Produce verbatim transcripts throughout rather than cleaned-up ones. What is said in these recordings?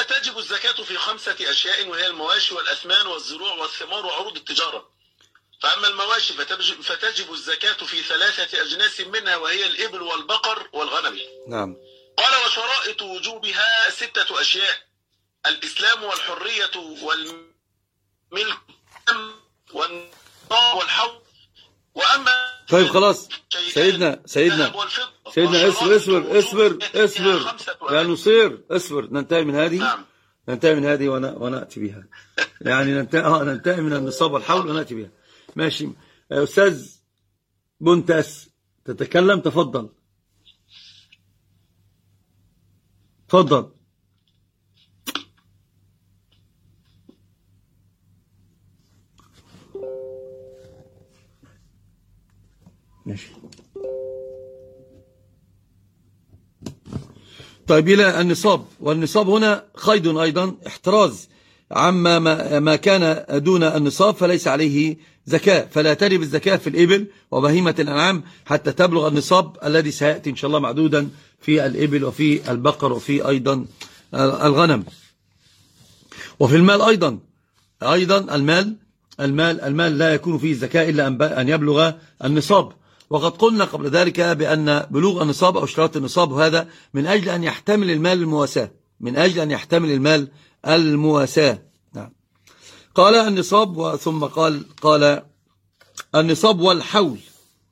فتجب الزكاة في خمسة أشياء، وهي المواشي والأثمان والزروع والثمار وعروض التجارة. فأما المواشي فتجب, فتجب الزكاة في ثلاثة أجناس منها، وهي الإبل والبقر والغنم. نعم. قال وشرائط وجوبها ستة أشياء: الإسلام والحرية والملك والحول. وأما طيب خلاص سيدنا سيدنا سيدنا اصبر اصبر اصبر اصبر يا نصير اصبر، ننتهي من هذه. نعم. ننتهي من هذه ونأتي بها. يعني ننتهي اه ننتهي من النصاب والحول ونأتي بها. ماشي يا أستاذ بنتس، تتكلم، تفضل تفضل. ماشي. طيب إلى النصاب، والنصاب هنا قيد أيضا احتراز عما ما كان دون النصاب فليس عليه زكاة، فلا تجب الزكاة في الإبل وبهيمة الأنعام حتى تبلغ النصاب الذي سيأتي إن شاء الله معدودا في الإبل وفي البقر وفي أيضا الغنم. وفي المال أيضا أيضا المال المال المال لا يكون فيه الزكاة إلا أن يبلغ النصاب. وقد قلنا قبل ذلك بأن بلوغ النصاب أو اشتراط النصاب هذا من أجل أن يحتمل المال المواساة، من أجل أن يحتمل المال المواساة. نعم. قال النصاب، ثم قال قال النصاب والحول.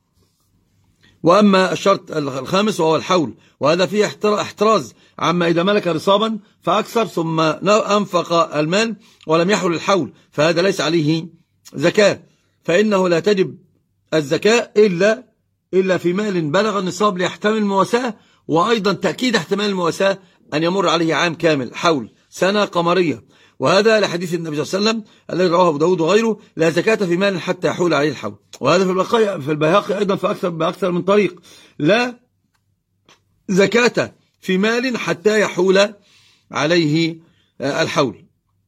وأما الشرط الخامس وهو الحول، وهذا فيه احتراز عما إذا ملك نصابا فأكثر ثم أنفق المال ولم يحول الحول، فهذا ليس عليه زكاة، فإنه لا تجب الزكاة إلا إلا في مال بلغ النصاب ليحتمل المواساة. وأيضا تأكيد احتمال المواساة أن يمر عليه عام كامل، حول سنة قمرية. وهذا لحديث النبي صلى الله عليه وسلم الذي رواه أبو داود وغيره: لا زكاة في مال حتى يحول عليه الحول. وهذا في في البيهقي أيضا في أكثر بأكثر من طريق: لا زكاة في مال حتى يحول عليه الحول.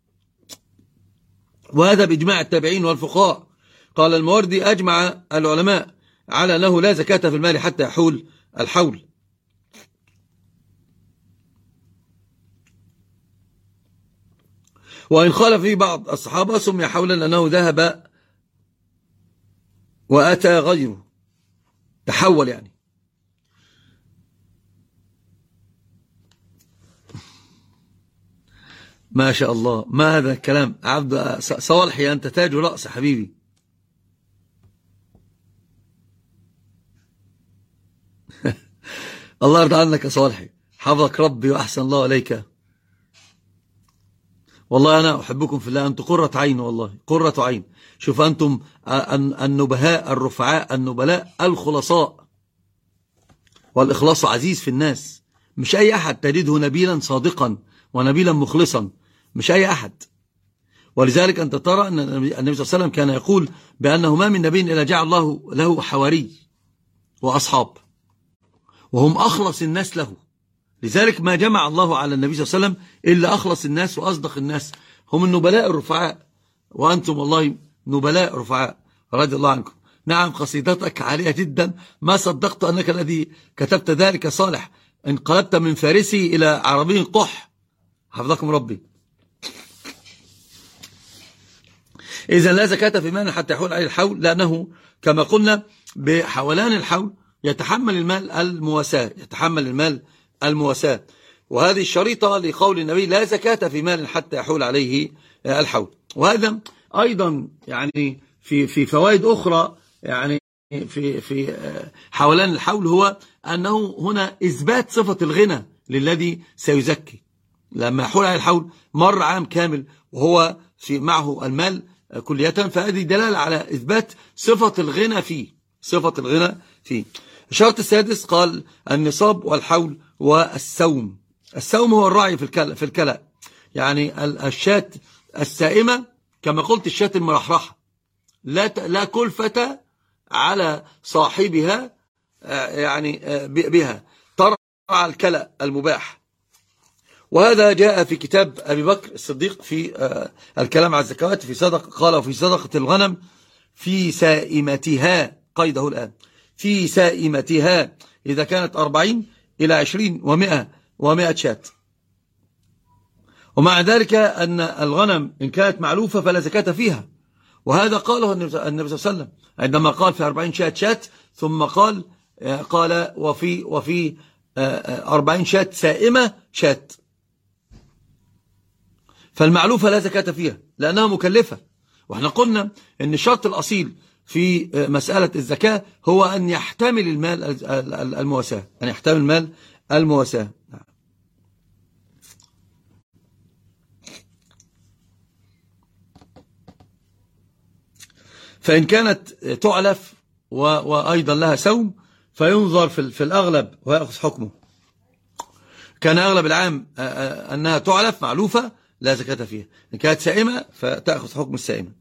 وهذا بإجماع التابعين والفقهاء. قال الموردي: أجمع العلماء على أنه لا زكاة في المال حتى يحول الحول. وإن خالف فيه بعض الصحابة سمي حولا لأنه ذهب وأتى غيره، تحول يعني. ما شاء الله، ما هذا الكلام عبد صالحي، أنت تاج رأس حبيبي. الله يرضى عنك يا صالحي، حفظك ربي وأحسن الله إليك. والله أنا أحبكم في الله، أنتم قرة عين، والله قرة عين. شوف أنتم النبهاء الرفعاء النبلاء الخلصاء، والإخلاص عزيز في الناس. مش أي أحد تجده نبيلا صادقا ونبيلا مخلصا، مش أي أحد. ولذلك أنت ترى أن النبي صلى الله عليه وسلم كان يقول بأنه ما من نبي إلا جعل الله له حواري وأصحاب، وهم أخلص الناس له. لذلك ما جمع الله على النبي صلى الله عليه وسلم إلا أخلص الناس وأصدق الناس، هم النبلاء الرفعاء، وأنتم والله نبلاء رفعاء رضي الله عنكم. نعم، قصيدتك عالية جدا، ما صدقت أنك الذي كتبت ذلك صالح، انقلبت من فارسي إلى عربي قح، حفظكم ربي. إذن لا زكاة في مال حتى يحول عليه الحول، لأنه كما قلنا بحولان الحول يتحمل المال المواساة، يتحمل المال المواساة. وهذه الشريطة لقول النبي: لا زكاة في مال حتى يحول عليه الحول. وهذا أيضا يعني في في فوائد أخرى يعني في في حولان الحول، هو أنه هنا إثبات صفة الغنى للذي سيزكي. لما يحول عليه الحول مر عام كامل وهو في معه المال كلية، فهذه دلالة على إثبات صفة الغنى فيه، صفة الغنى فيه. الشرط السادس قال النصاب والحول والسوم. السوم هو الراعي في الكلى، في الكلى يعني الشاة السائمة، كما قلت الشاة المرحرحة، لا لا كلفة على صاحبها يعني بها، ترعى الكلى المباح. وهذا جاء في كتاب أبي بكر الصديق في الكلام على الزكوات في صدقة، قال في صدقة الغنم في سائمتها، قيده الآن، في سائمتها إذا كانت أربعين إلى عشرين ومئة ومئة شاة. ومع ذلك أن الغنم إن كانت معلوفة فلا زكاة فيها، وهذا قاله النبي صلى الله عليه وسلم عندما قال في أربعين شاة شاة، ثم قال قال وفي وفي أربعين شاة سائمة شاة. فالمعلوفة لا زكاة فيها لأنها مكلفة. وإحنا قلنا أن الشرط الأصيل في مسألة الزكاة هو أن يحتمل المال المواساة، أن يحتمل المال المواساة. فإن كانت تعلف وأيضا لها سوم فينظر في الأغلب ويأخذ حكمه. كان أغلب العام أنها تعلف معلوفة لا زكاة فيها، إن كانت سائمة فتأخذ حكم السائمة.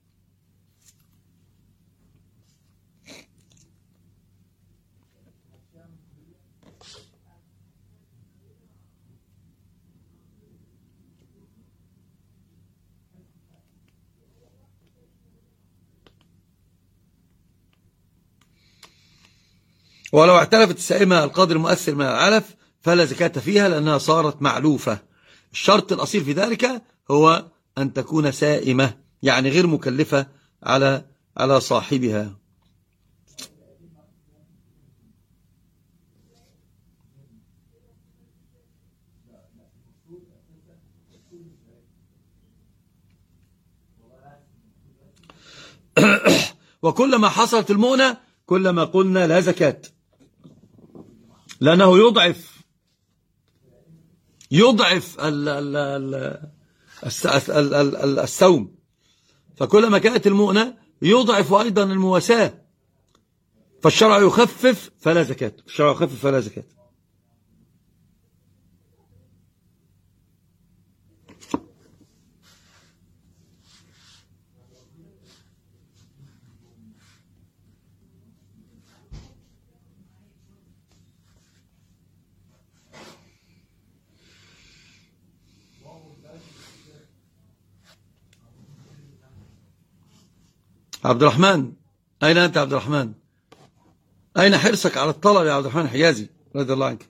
ولو اعترفت السائمة القدر المؤثر من العلف فلا زكاة فيها لأنها صارت معلوفة. الشرط الأصيل في ذلك هو أن تكون سائمة، يعني غير مكلفة على على صاحبها. وكلما حصلت المؤنة كلما قلنا لا زكاة، لأنه يضعف يضعف السوم. فكلما كانت المؤنة يضعف أيضا المواساة، فالشرع يخفف فلا زكاة، الشرع يخفف فلا زكاة. عبد الرحمن، أين أنت عبد الرحمن؟ أين حرصك على الطلب يا عبد الرحمن الحجازي رضي الله عنك؟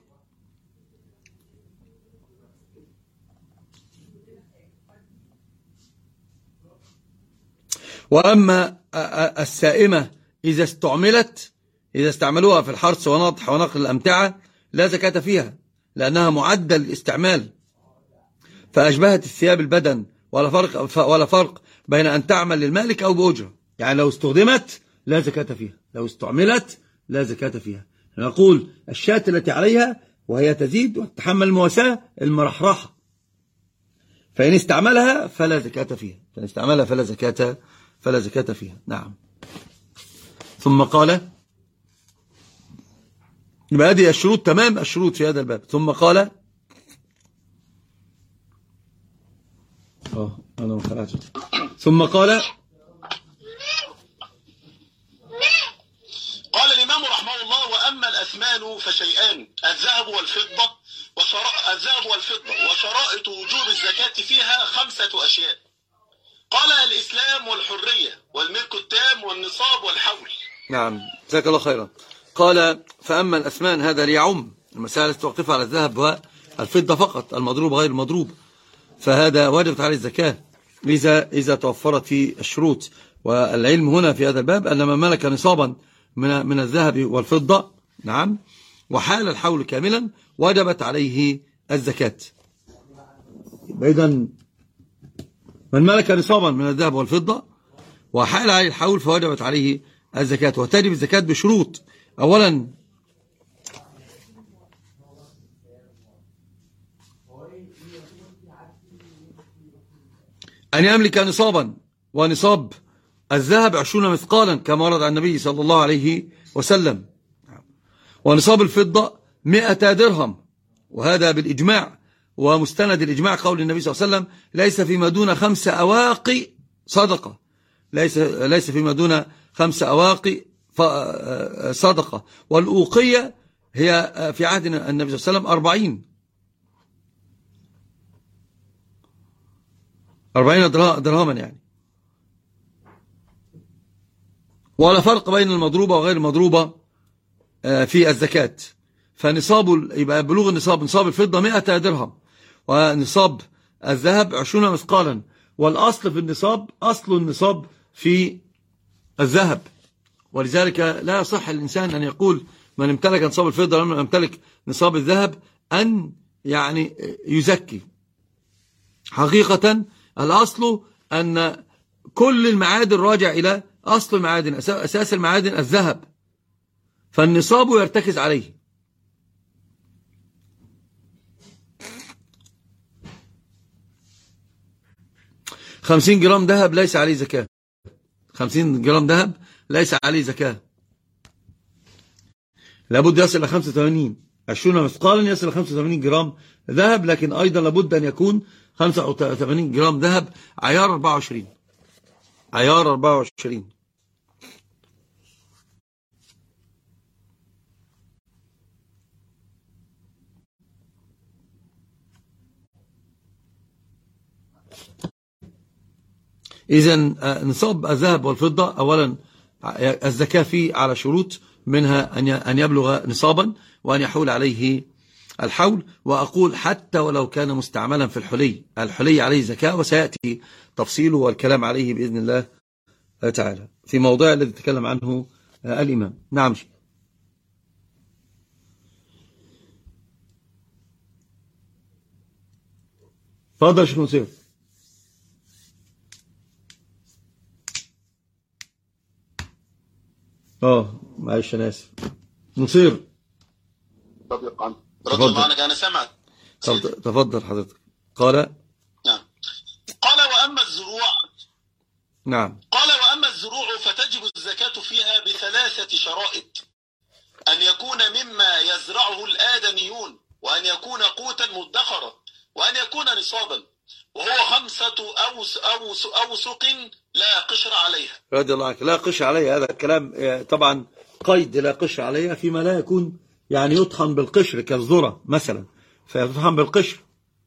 وأما السائمة إذا استعملت إذا استعملوها في الحرث ونطح ونقل الأمتعة لا زكاة فيها لأنها معدل الاستعمال، فأشبهت الثياب البدن، ولا فرق ولا فرق بين أن تعمل للمالك أو بأجرة. يعني لو استخدمت لا زكاة فيها، لو استعملت لا زكاة فيها. نقول الشاة التي عليها وهي تزيد وتتحمل المواساة المرحرحة، فإن استعملها فلا زكاة فيها، فإن استعملها فلا زكاة فلا زكاة فيها. نعم. ثم قال، يبقى هذه الشروط تمام، الشروط في هذا الباب. ثم قال اه انا ما خلعتش. ثم قال قال الإمام رحمه الله: وأما الأثمان فشيئان، الذهب والفضة وشراء الذهب والفضة وشرائط وجوب الزكاة فيها خمسة أشياء. قال: الإسلام والحرية والملك التام والنصاب والحول. نعم، جزاك الله خيرا. قال: فأما الأثمان، هذا ليعم المسائل توقف على الذهب والفضة فقط، المضروب غير المضروب، فهذا وجبت عليه الزكاة إذا إذا توفرت في الشروط. والعلم هنا في هذا الباب أن من ملك نصابا من من الذهب والفضة، نعم، وحال الحول كاملا وجبت عليه الزكاة. إذن من ملك نصابا من الذهب والفضة وحال عليه الحول فوجبت عليه الزكاة. وتجب الزكاة بشروط: أولا أن يملك نصابا، ونصاب الذهب عشرون مثقالا كما ورد عن النبي صلى الله عليه وسلم، ونصاب الفضة مئة درهم، وهذا بالإجماع، ومستند الإجماع قول النبي صلى الله عليه وسلم: ليس فيما دون خمس أواقي صدقة، ليس ليس فيما دون خمس أواقي صدقة. والأوقية هي في عهد النبي صلى الله عليه وسلم أربعين أربعين درهما يعني. ولا فرق بين المضروبة وغير المضروبة في الزكاة. فنصاب يبقى بلوغ النصاب، نصاب الفضة مئة درهم، ونصاب الذهب عشرون مثقالا، والأصل في النصاب أصل النصاب في الذهب. ولذلك لا يصح الإنسان أن يقول من امتلك نصاب الفضة ومن يمتلك نصاب الذهب أن يعني يزكي. حقيقة الأصل أن كل المعادن راجع إلى أصل المعادن، أساس المعادن الذهب، فالنصاب يرتكز عليه. خمسين جرام ذهب ليس عليه زكاة، خمسين جرام ذهب ليس عليه زكاة، لابد يصل إلى خمسة وثمانين، عشرون مثقالا يصل إلى خمسة وثمانين جرام ذهب، لكن أيضا لابد أن يكون خمسة وثمانين جرام ذهب عيار أربعة وعشرين، عيار أربعة وعشرين. إذن نصاب الذهب والفضة أولا الزكاة فيه على شروط، منها أن يبلغ نصابا وأن يحول عليه الحول. وأقول حتى ولو كان مستعملا في الحلي، الحلي عليه زكاة، وسيأتي تفصيله والكلام عليه بإذن الله تعالى في موضوع الذي تكلم عنه الإمام. نعم شيء. فضل شيخ نصير. اه معلش انا اسف. نصير تفضل معنا، انا سمعت. تفضل حضرتك. قال نعم قال واما الزروع نعم قال واما الزروع فتجب الزكاة فيها بثلاثة شرائط: ان يكون مما يزرعه الآدميون، وان يكون قوتا مدخرا، وان يكون نصابا، وهو خمسة أوس أوس أوسق لا قشر عليها. رضي الله عنك. لا قشر عليها، هذا الكلام طبعا قيد، لا قشر عليها فيما لا يكون يعني يطحن بالقشر كالذرة مثلا، فيطحن بالقشر.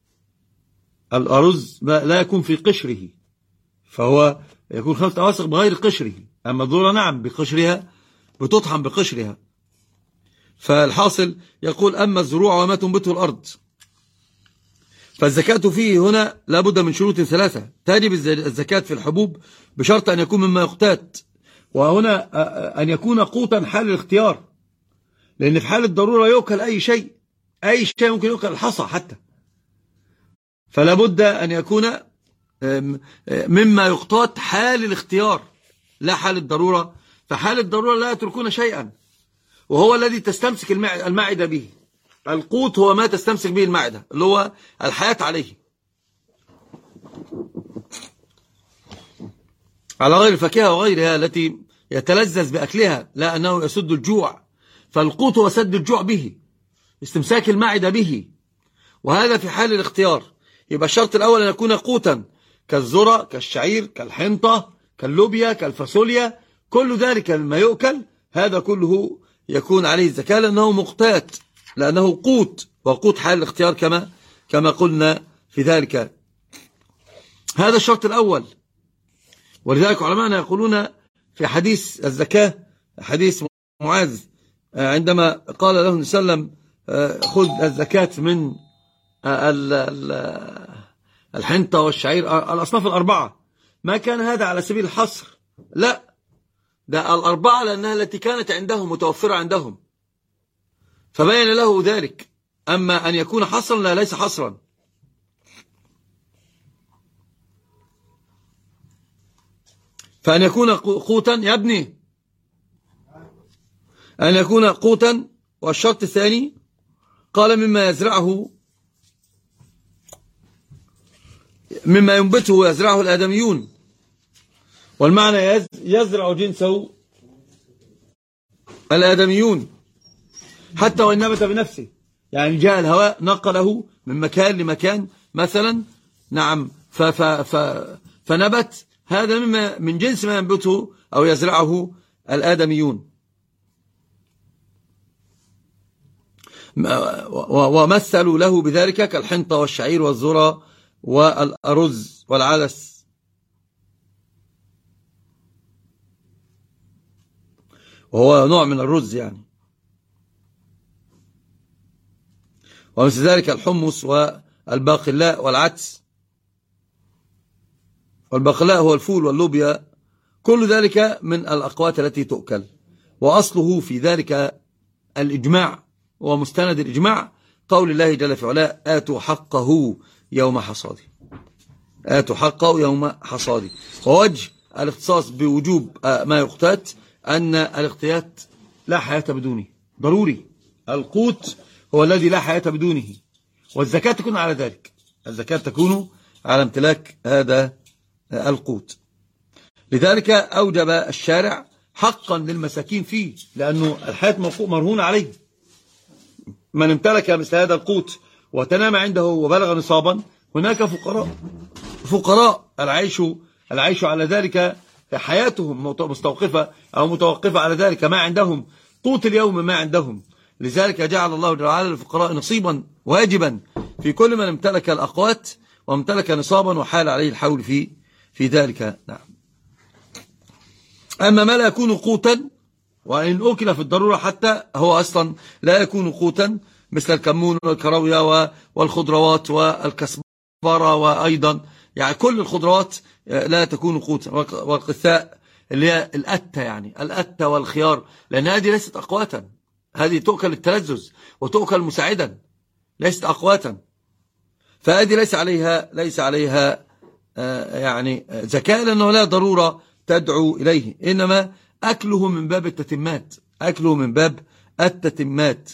الأرز لا يكون في قشره، فهو يكون خمسة أوسق بغير قشره. أما الذرة نعم بقشرها، بتطحن بقشرها. فالحاصل يقول أما الزروع وما تنبته الأرض، فالزكاة فيه هنا لابد من شروط ثلاثة. تجب الزكاة في الحبوب بشرط أن يكون مما يقتات، وهنا أن يكون قوتا حال الاختيار، لأن في حال الضرورة يؤكل أي شيء، أي شيء ممكن يؤكل، الحصى حتى، فلا بد أن يكون مما يقتات حال الاختيار لا حال الضرورة. فحال الضرورة لا يتركون شيئا، وهو الذي تستمسك المعدة به. القوت هو ما تستمسك به المعدة، اللي هو الحياة عليه، على غير الفاكهة وغيرها التي يتلذذ بأكلها، لا أنه يسد الجوع. فالقوت هو سد الجوع به، استمساك المعدة به، وهذا في حال الاختيار. يبقى الشرط الأول أن يكون قوتا كالذرة، كالشعير، كالحنطة، كاللوبيا، كالفاصوليا، كل ذلك مما يؤكل، هذا كله يكون عليه الزكاة لأنه مقتات، لأنه قوت، وقوت حال الاختيار كما كما قلنا في ذلك. هذا الشرط الأول. ولذلك علماءنا يقولون في حديث الزكاة، حديث معاذ عندما قال له النبي صلى الله عليه وسلم خذ الزكاة من الحنطة والشعير، الأصناف الأربعة، ما كان هذا على سبيل الحصر، لا، ده الأربعة لأنها التي كانت عندهم متوفرة عندهم، فبين له ذلك. أما أن يكون حصرا لا، ليس حصرا. فأن يكون قوتا يا ابني، أن يكون قوتا. والشرط الثاني قال مما يزرعه، مما ينبته ويزرعه الآدميون، والمعنى يزرع جنسه الآدميون حتى وإن نبت بنفسه، يعني جاء الهواء نقله من مكان لمكان مثلا، نعم، ف ف ف فنبت، هذا مما من جنس ما ينبته أو يزرعه الآدميون. ومثلوا له بذلك كالحنطة والشعير والذرة والأرز والعدس. وهو نوع من الرز يعني. ومثل ذلك الحمص والباقلاء والعدس والبقلاء هو الفول واللوبيا، كل ذلك من الأقوات التي تؤكل. وأصله في ذلك الإجماع، ومستند الإجماع قول الله جل في علاه: آتوا حقه يوم حصاده. آتوا حقه يوم حصاده. ووجه الاختصاص بوجوب ما يقتات أن الاقتيات لا حياة بدونه، ضروري. القوت هو الذي لا حياة بدونه، والزكاة تكون على ذلك. الزكاة تكون على امتلاك هذا القوت. لذلك أوجب الشارع حقا للمساكين فيه، لأنه الحياة مرهونة عليه. من امتلك مثل هذا القوت وتنام عنده وبلغ نصابا، هناك فقراء فقراء العيش العيش على ذلك، حياتهم مستوقفة أو متوقفة على ذلك، ما عندهم قوت اليوم ما عندهم. لذلك جعل الله جل وعلا للفقراء نصيبا واجبا في كل من امتلك الأقوات وامتلك نصابا وحال عليه الحول في في ذلك. نعم. أما ما لا يكون قوتا، وإن أكل في الضرورة حتى، هو أصلا لا يكون قوتا، مثل الكمون والكراوية والخضروات والكسبرة، وأيضا يعني كل الخضروات لا تكون قوتا، والقثاء اللي هي الأتة، يعني الأتة والخيار، لأن هذه ليست أقواتا، هذه تؤكل التلذذ وتؤكل مساعدا، ليست أقواتا، فهذه ليس عليها ليس عليها يعني زكاة، لأنه لا ضرورة تدعو إليه، إنما أكله من باب التتمات، أكله من باب التتمات.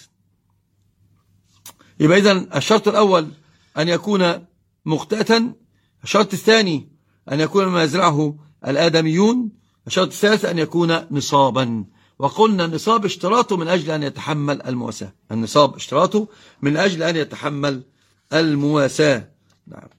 يبقى إذن الشرط الأول أن يكون مقتاتا، الشرط الثاني أن يكون ما يزرعه الآدميون، الشرط الثالث أن يكون نصابا. وقلنا النصاب اشتراطه من أجل أن يتحمل المواساة، النصاب اشتراطه من أجل أن يتحمل المواساة. نعم.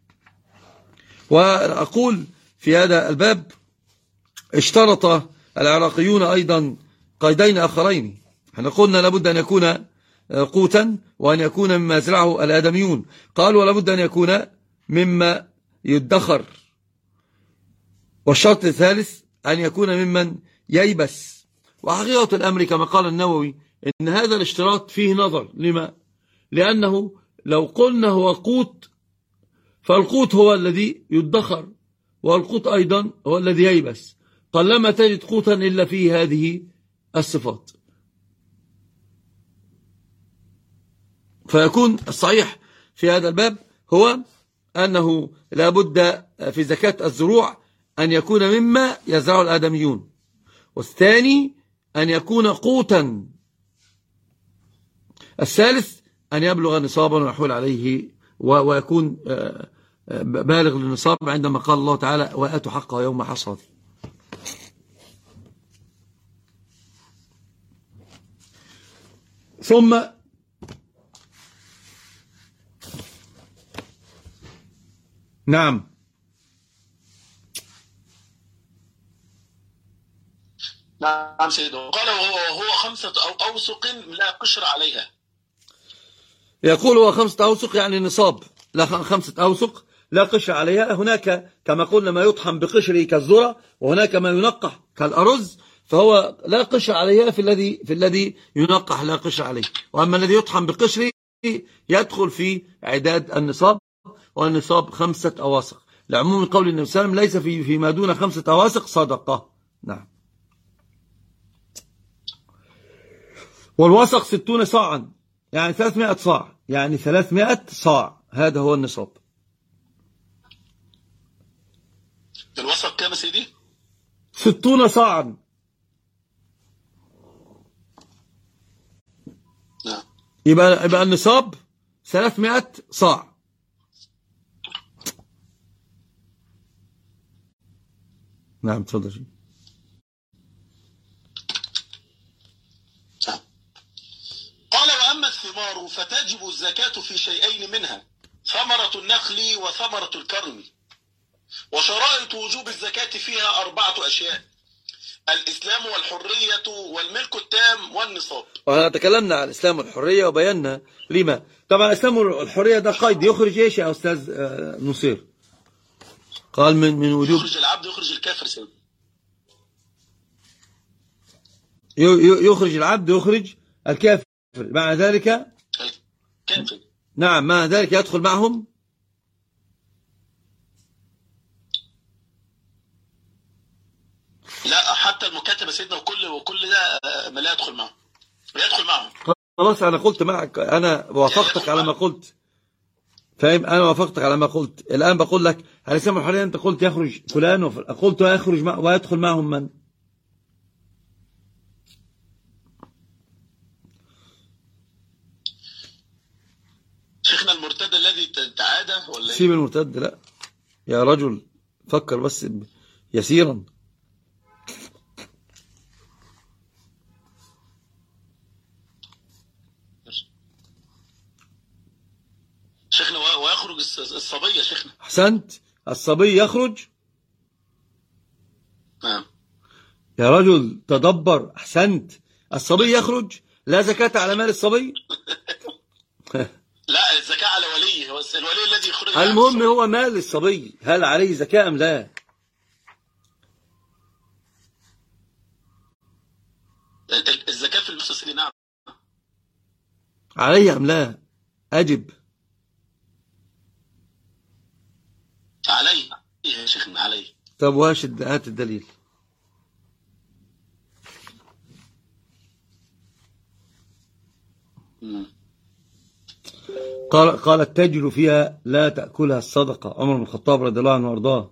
وأقول في هذا الباب اشترط العراقيون أيضا قيدين آخرين. احنا قلنا لابد أن يكون قوتا، وأن يكون مما يزرعه الآدميون. قالوا ولابد أن يكون مما يدخر. والشرط الثالث أن يكون ممن ييبس. وحقيقة الأمر كما قال النووي إن هذا الاشتراط فيه نظر. لما؟ لأنه لو قلنا هو قوت، فالقوت هو الذي يدخر، والقوت أيضا هو الذي ييبس. قلما تجد قوتا إلا فيه هذه الصفات. فيكون الصحيح في هذا الباب هو أنه لا بد في زكاة الزروع أن يكون مما يزرع الآدميون، والثاني أن يكون قوتا، الثالث أن يبلغ نصابا ويحول عليه ويكون بالغ للنصاب، عندما قال الله تعالى: وآتوا حقه يوم حصاده. ثم نعم نعم سيده. قال وهو خمسة أو أوسق لا قشر عليها. يقول هو خمسة أوسق يعني نصاب، لا خمسة أوسق لا قشر عليها. هناك كما قلنا ما يطحن بقشره كالذرة، وهناك ما ينقح كالأرز، فهو لا قشر عليها في الذي في الذي ينقح لا قشر عليه. وأما الذي يطحن بقشره يدخل في عداد النصاب، والنصاب خمسة أواسق، لعموم قول النبي صلى الله عليه وسلم: ليس في فيما دون خمسة أواسق صدقة. نعم. والوسق ستون صاعا، يعني ثلاثمائة صاع، يعني ثلاثمائة صاع، هذا هو النصاب. الوسق كام سيدي؟ ستون صاعا. نعم. يبقى يبقى النصاب ثلاثمائة صاع. نعم تفضل. قال: وأما الثمار فتجب الزكاة في شيئين منها: ثمرة النخل وثمرة الكرم. وشرائط وجوب الزكاة فيها أربعة أشياء: الإسلام والحرية والملك التام والنصاب. وأنا تكلمنا عن الإسلام والحرية وبينا لما. طبعا الإسلام والحرية ده قيد يخرج إيش يا أستاذ نصير؟ قال من من وجوب يخرج العبد يخرج الكافر سيد. يخرج العبد يخرج الكافر، مع ذلك الكافر. نعم، مع ذلك يدخل معهم المكاتبه سيدنا وكل وكل ده ما لا يدخل معه لا يدخل معه. خلاص انا قلت معك، انا وافقتك على ما قلت، فاهم؟ انا وافقتك على ما قلت. الان بقول لك على سبيل الحريه انت قلت يخرج فلان وفلان، قلت يخرج مع ويدخل معهم من؟ شيخنا المرتد الذي تعادى ولا سيب المرتد، لا يا رجل فكر بس يسيرا. شيخنا ويخرج الصبي يا شيخنا. احسنت، الصبي يخرج. نعم يا رجل تدبر، احسنت، الصبي يخرج، لا زكاة على مال الصبي. لا الزكاة على وليه، هو الولي الذي يخرج. المهم هو مال الصبي هل عليه زكاة ام لا؟ الزكاة في المسلسل نعم عليه ام لا؟ اجب. عليه يا شيخنا عليه. طب واش هات الدليل. قال قال التاجر فيها لا تأكلها الصدقة، عمر بن الخطاب رضي الله عنه وارضاه.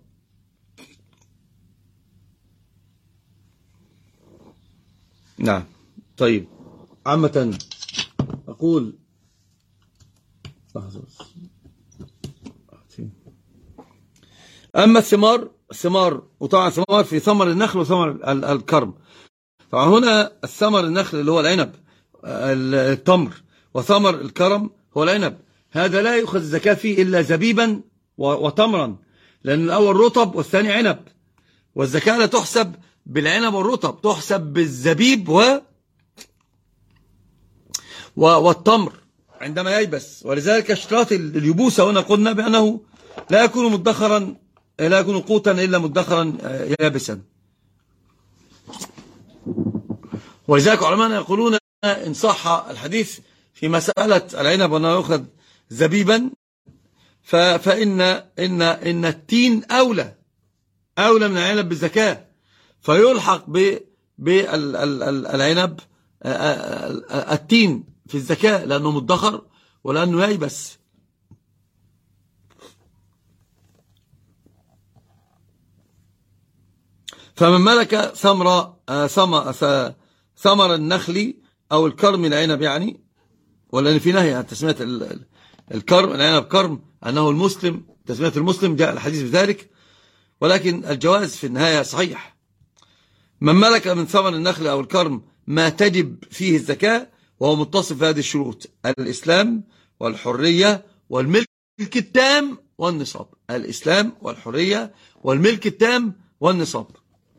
نعم. طيب عامة أقول أما الثمار، الثمار وطبعا ثمار في ثمر النخل وثمر الكرم. طبعا هنا الثمر النخل اللي هو العنب التمر، وثمر الكرم هو العنب، هذا لا يؤخذ الزكاة فيه إلا زبيبا وتمرا، لأن الأول رطب والثاني عنب، والزكاة لا تحسب بالعنب والرطب، تحسب بالزبيب و والتمر عندما ييبس. ولذلك اشتراط اليبوسة هنا قلنا بأنه لا يكون مدخرا، لا يكون قوتا إلا مدخرا يابسا. ولذلك علماء يقولون إن صح الحديث في مسألة العنب وأنه يأخذ زبيبا فإن إن إن التين أولى أولى من العنب بالزكاة، فيلحق بالعنب التين في الزكاة لأنه مدخر ولأنه ييبس. فمن ملك ثمر ثمر النخل أو الكرم العنب يعني، ولأن في نهي عن تسمية الكرم العنب كرم أنه المسلم، تسمية المسلم جاء الحديث بذلك، ولكن الجواز في النهاية صحيح. من ملك من ثمر النخل أو الكرم ما تجب فيه الزكاة وهو متصف بهذه الشروط: الإسلام والحرية والملك التام والنصاب. الإسلام والحرية والملك التام والنصاب.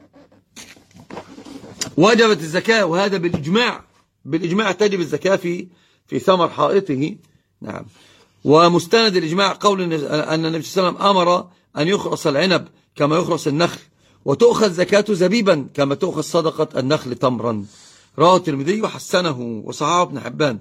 وجبت الزكاة، وهذا بالإجماع، بالإجماع تجب الزكاة في في ثمر حائطه. نعم. ومستند الإجماع قول أن النبي صلى الله عليه وسلم أمر أن يخرص العنب كما يخرص النخل، وتؤخذ زكاة زبيبا كما تؤخذ صدقة النخل تمرا. رواه الترمذي وحسنه وصححه ابن حبان.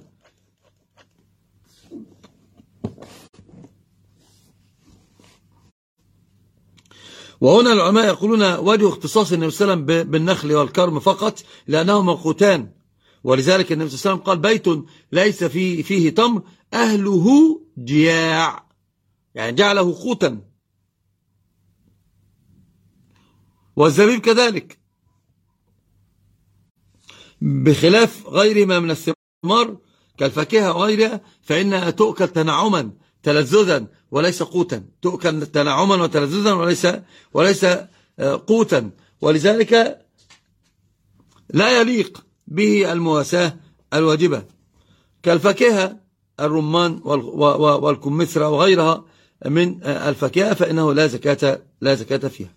وهنا العلماء يقولون وجه اختصاص النبي صلى الله عليه وسلم بالنخل والكرم فقط لأنهما قوتان، ولذلك النبي صلى الله عليه وسلم قال: بيت ليس فيه, فيه تمر أهله جياع، يعني جعله قوتا. والزبيب كذلك، بخلاف غيرهما من الثمار كالفاكهة وغيرها فإنها تؤكل تنعما تلذذا وليس قوتا، تؤكل تنعما وتلذذا وليس وليس قوتا، ولذلك لا يليق به المواساة الواجبة كالفاكهة الرمان والكمثرى وغيرها من الفاكهة، فإنه لا زكاة لا زكاة فيها.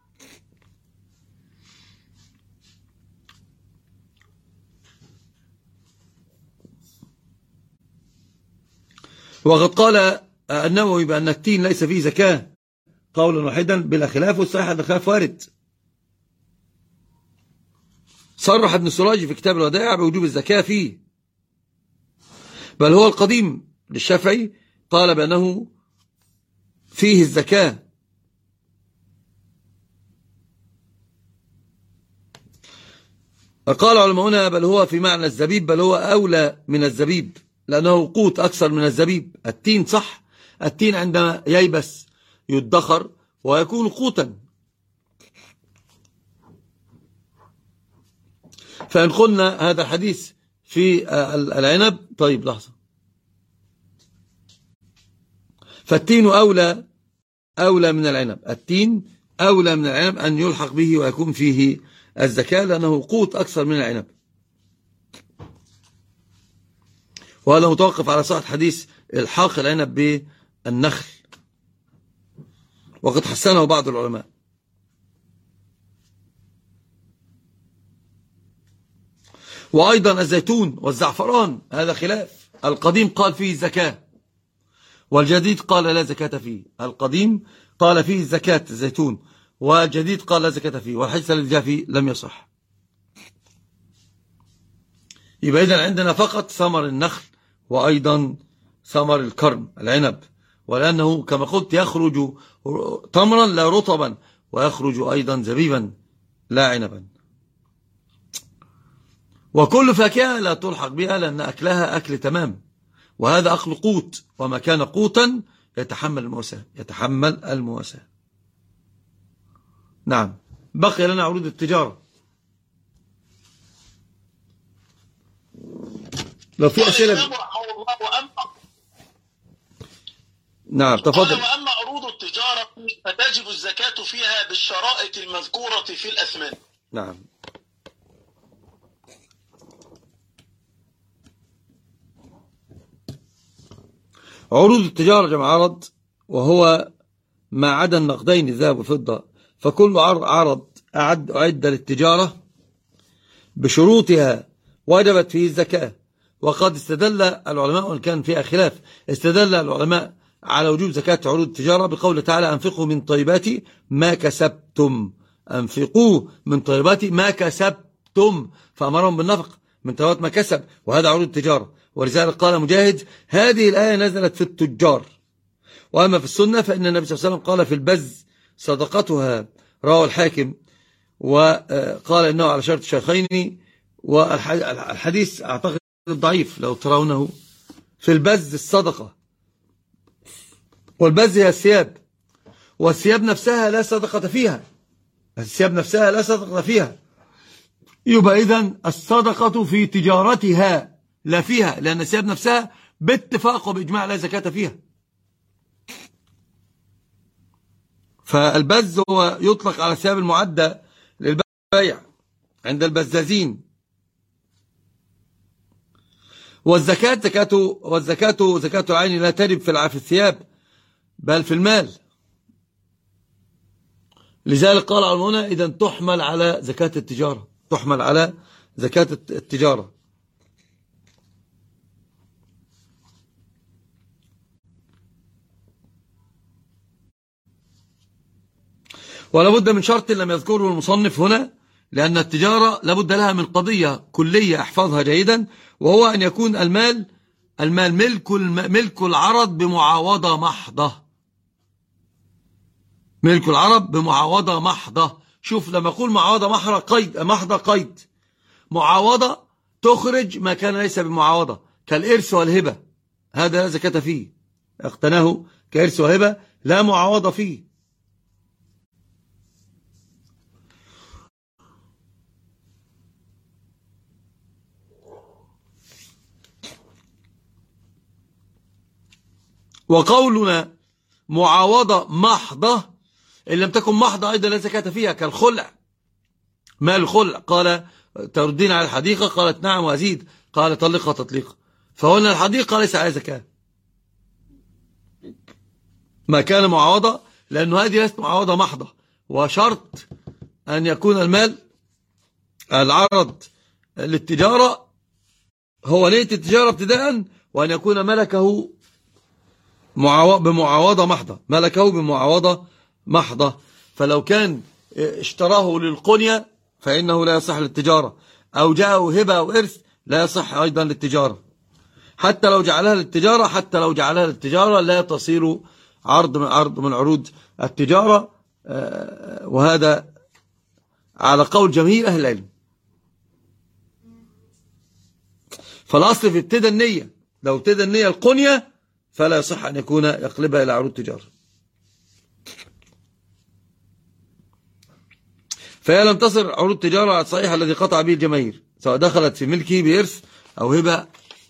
وقد قال النووي بأن التين ليس فيه زكاة قولا واحدا بلا خلاف، والصحيح أن الخلاف وارد. صرح ابن سراج في كتاب الودائع بوجوب الزكاة فيه، بل هو القديم للشافعي قال بأنه فيه الزكاة. قال علماؤنا بل هو في معنى الزبيب، بل هو أولى من الزبيب لأنه قوت أكثر من الزبيب. التين صح، التين عندما ييبس يدخر ويكون قوتا. فإن قلنا هذا الحديث في العنب، طيب لحظة، فالتين أولى أولى من العنب، التين أولى من العنب أن يلحق به ويكون فيه الزكاة لأنه قوت أكثر من العنب. وهذا متوقف على صحة حديث الحاق العنب بالنخل، وقد حسنه بعض العلماء. وأيضا الزيتون والزعفران هذا خلاف، القديم قال فيه الزكاة والجديد قال لا زكاة فيه. القديم قال فيه الزكاة الزيتون، والجديد قال لا زكاة فيه، والحديث الذي جاء فيه لم يصح. يبقى إذن عندنا فقط ثمر النخل وأيضا ثمر الكرم العنب، ولأنه كما قلت يخرج تمرا لا رطبا، ويخرج أيضا زبيبا لا عنبا. وكل فاكهة لا تلحق بها لأن أكلها أكل تمام، وهذا أكل قوت، وما كان قوتا يتحمل المواساة يتحمل المواساة. نعم، بقي لنا عروض التجارة. لو في أسئلة. نعم تفضل. وأما عروض التجارة فتجب الزكاة فيها بالشرائط المذكورة في الأثمان. نعم. عروض التجارة جمع عرض، وهو ما عدا النقدين الذهب والفضة، فكل عرض أعد أعد للتجارة بشروطها وجبت فيه الزكاة. وقد استدل العلماء، وإن كان فيها خلاف، استدل العلماء على وجوب زكاة عروض التجارة بقوله تعالى أنفقوا من طيبات ما كسبتم، أنفقوا من طيبات ما كسبتم، فأمرهم بالنفق من طيبات ما كسب، وهذا عروض التجارة. ولذلك قال مجاهد هذه الآية نزلت في التجار. وأما في السنة فإن النبي صلى الله عليه وسلم قال في البز صدقتها، رواه الحاكم، وقال إنه على شرط الشيخين، والحديث أعتقد ضعيف لو ترونه. في البز الصدقة، والبز هي الثياب، والثياب نفسها لا صدقة فيها، الثياب نفسها لا صدقة فيها. يبقى إذن الصدقة في تجارتها لا فيها، لأن الثياب نفسها باتفاق وبإجماع لا زكاة فيها. فالبز هو يطلق على الثياب المعدة للبيع عند البزازين. والزكاة زكاة والزكاة زكاة العين لا تجب في الثياب بل في المال. لذلك قال علماؤنا إذا تحمل على زكاة التجارة، تحمل على زكاة التجارة. ولا بد من شرط لم يذكره المصنف هنا، لأن التجارة لابد لها من قضية كلية احفظها جيدا، وهو أن يكون المال المال ملك ملك العرض بمعاوضة محضة، ملك العرض بمعاوضة محضة. شوف لما أقول معاوضة محضة قيد محضة قيد معاوضة تخرج ما كان ليس بمعاوضة، كالإرث والهبة، هذا لا زكاة فيه، اقتناه كإرث وهبة لا معاوضة فيه. وقولنا معاوضة محضة إن لم تكن محضة أيضا لا زكاة فيها، كالخلع، ما الخلع؟ قال تردين على الحديقة، قالت نعم وأزيد، قال طلقها تطليقا. فهنا الحديقة ليس عليها زكاة ما كان معاوضة، لأنه هذه ليست معاوضة محضة، وشرط أن يكون المال العرض للتجارة هو نية التجارة ابتداء، وأن يكون ملكه بمعاوضة محضة، ملكه بمعاوضة محضة. فلو كان اشتراه للقنية فإنه لا يصح للتجارة، أو جاءه هبة أو إرث لا يصح أيضا للتجارة. حتى لو جعلها للتجارة حتى لو جعلها للتجارة لا تصير عرض من عرض من عروض التجارة، وهذا على قول جميع أهل العلم. فالأصل في ابتدى النية، لو ابتدى النية القنية فلا يصح أن يكون يقلبها إلى عروض تجارة. فهي لم تصل عروض تجارة على الصحيح الذي قطع به الجماهير، سواء دخلت في ملكه بإرث أو هبة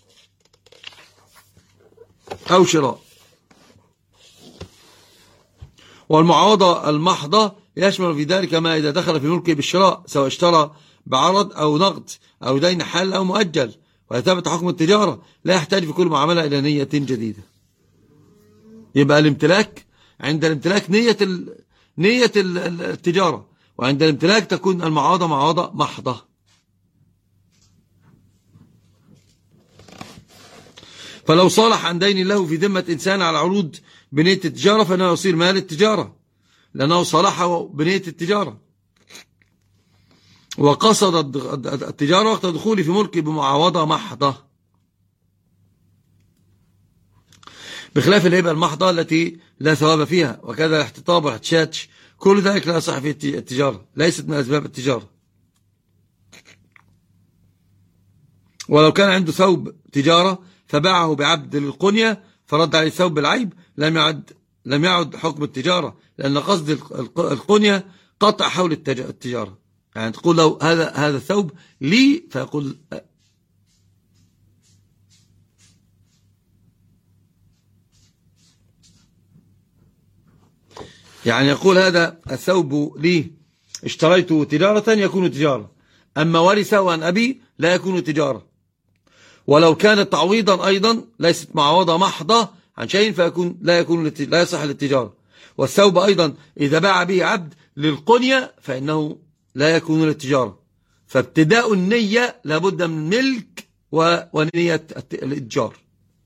أو شراء. والمعاوضة المحضة يشمل في ذلك ما إذا دخل في ملكه بالشراء، سواء اشترى بعرض أو نقد أو دين حال أو مؤجل، ويثبت حكم التجارة، لا يحتاج في كل معاملة إلى نية جديدة. يبقى الامتلاك عند الامتلاك نية ال... نية التجارة، وعند الامتلاك تكون المعاوضة معاوضة محضة. فلو صالح عن دين له في ذمة إنسان على عروض بنية التجارة فإنه يصير مال التجارة، لأنه صالحه بنية التجارة، وقصد التجارة وقت دخوله في ملكه بمعاوضة محضة، بخلاف الهبة المحضة التي لا ثواب فيها، وكذا الاحتطاب والاحتشاش، كل ذلك لا يصح فيه التجارة، ليست من أسباب التجارة. ولو كان عنده ثوب تجارة فباعه بعبد للقنية فرد عليه الثوب بالعيب، لم يعد لم يعد حكم التجارة، لأن قصد القنية قطع حول التجارة. يعني تقول له هذا هذا الثوب لي، فيقول يعني يقول هذا الثوب لي اشتريته تجارة يكون تجارة، أما ورثه عن أبي لا يكون تجارة. ولو كانت تعويضا أيضا ليست معاوضة محضة عن شيء فيكون لا يكون لا يصح للتجارة. والثوب أيضا إذا باع به عبد للقنية فإنه لا يكون للتجارة. فابتداء النية لابد من ملك ونية الإتجار.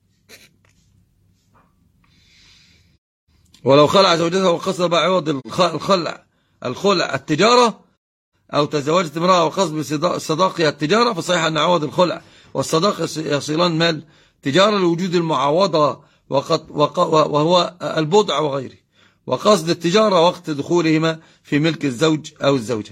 ولو خلع زوجته وقصد بعوض الخلع الخلع التجارة، أو تزوجت امرأة وقصد بصداقها التجارة، فصحيح أن عوض الخلع والصداق يصيلان مال تجارة لوجود المعاوضة وهو البضع وغيره، وقصد التجارة وقت دخولهما في ملك الزوج أو الزوجة.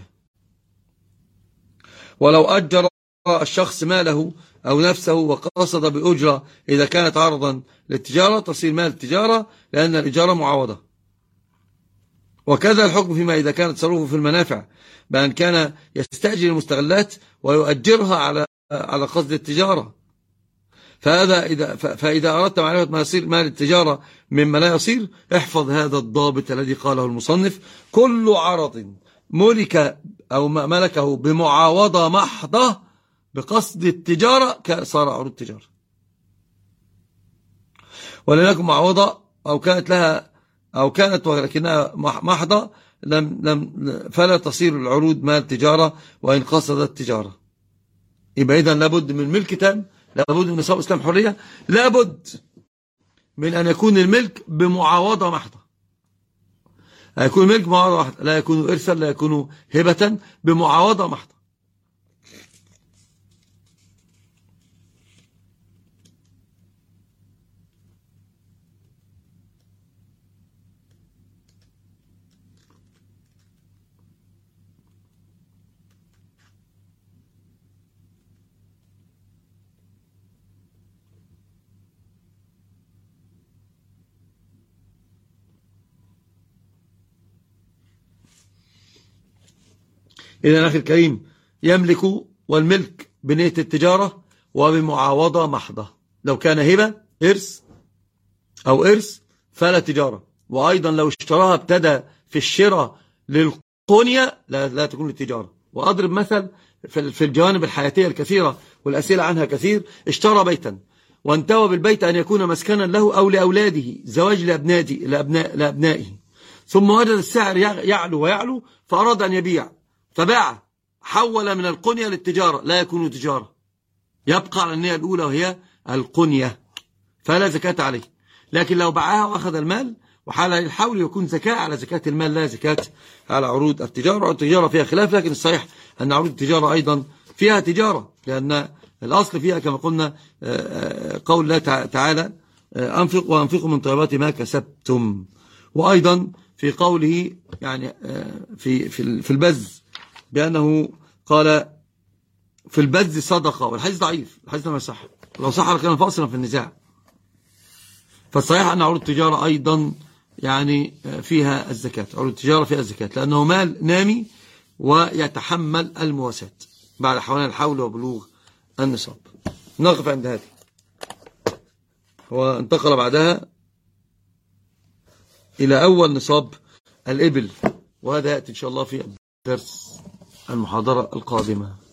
ولو أجر الشخص ماله أو نفسه وقصد بأجرة إذا كانت عرضا للتجارة تصير مال التجارة، لأن الإجارة معاوضة. وكذا الحكم فيما إذا كان تصرفه في المنافع بأن كان يستأجر المستغلات ويؤجرها على على قصد التجارة. فهذا إذا فإذا أردت معرفة ما يصير مال التجارة مما لا يصير، احفظ هذا الضابط الذي قاله المصنف: كل عرض ملك أو ملكه بمعاوضة محضة بقصد التجارة صار عروض تجارة. ولم يكن معاوضة أو كانت لها أو كانت ولكنها محضة لم لم فلا تصير العروض مال تجارة وإن قصدت التجارة. يبقى إذن لابد من ملك تام، لابد من نصاب إسلام حرية، لابد من أن يكون الملك بمعاوضة محضة. يكون ملك معاوضة محضة، لا يكون إرثا، لا يكون هبة، بمعاوضة محضة. إذن أخي الكريم، يملك والملك بنية التجارة وبمعاوضة محضة. لو كان هبة إرث أو إرث فلا تجارة. وأيضا لو اشتراها ابتدى في الشراء للقنية لا, لا تكون للتجارة. وأضرب مثل في الجوانب الحياتية الكثيرة والأسئلة عنها كثير: اشترى بيتا وانتوى بالبيت أن يكون مسكنا له أو لأولاده، زواج لأبناء لأبنائه، ثم وجد السعر يعلو ويعلو فأراد أن يبيع فباع، حول من القنية للتجارة، لا يكون تجارة، يبقى على النية الأولى وهي القنية، فلا زكاة عليه. لكن لو باعها وأخذ المال وحال الحول يكون زكاة على زكاة المال، لا زكاة على عروض التجارة. عروض التجارة فيها خلاف، لكن الصحيح أن عروض التجارة أيضا فيها تجارة، لأن الأصل فيها كما قلنا قول الله تعالى: أنفق وأنفقوا من طيبات ما كسبتم. وأيضا في قوله يعني في في في البذ بأنه قال في البذل صدقة، والحديث ضعيف، الحديث ما يصح، لو صح لكان فاصلا في النزاع. فالصحيح أن عروض التجارة أيضا يعني فيها الزكاة، عروض التجارة فيها الزكاة، لأنه مال نامي ويتحمل المواساة بعد حوالين الحول وبلوغ النصاب. نقف عند هذه، وانتقل بعدها إلى أول نصاب الإبل، وهذا يأتي إن شاء الله في درس المحاضرة القادمة.